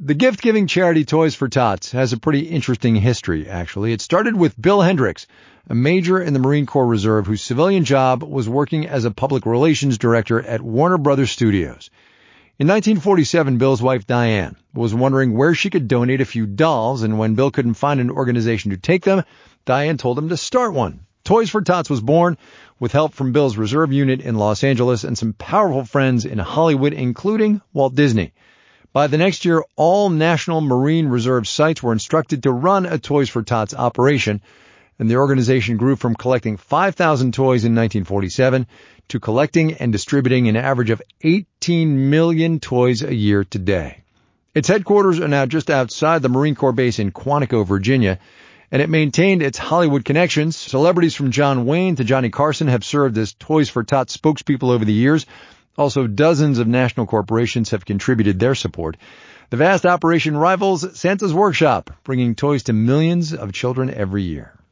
The gift-giving charity Toys for Tots has a pretty interesting history, actually. It started with Bill Hendricks, a major in the Marine Corps Reserve whose civilian job was working as a public relations director at Warner Brothers Studios. In 1947, Bill's wife, Diane, was wondering where she could donate a few dolls, and when Bill couldn't find an organization to take them, Diane told him to start one. Toys for Tots was born with help from Bill's reserve unit in Los Angeles and some powerful friends in Hollywood, including Walt Disney. By the next year, all National Marine Reserve sites were instructed to run a Toys for Tots operation, and the organization grew from collecting 5,000 toys in 1947 to collecting and distributing an average of 18 million toys a year today. Its headquarters are now just outside the Marine Corps base in Quantico, Virginia, and it maintained its Hollywood connections. Celebrities from John Wayne to Johnny Carson have served as Toys for Tots spokespeople over the years. Also, dozens of national corporations have contributed their support. The vast operation rivals Santa's Workshop, bringing toys to millions of children every year.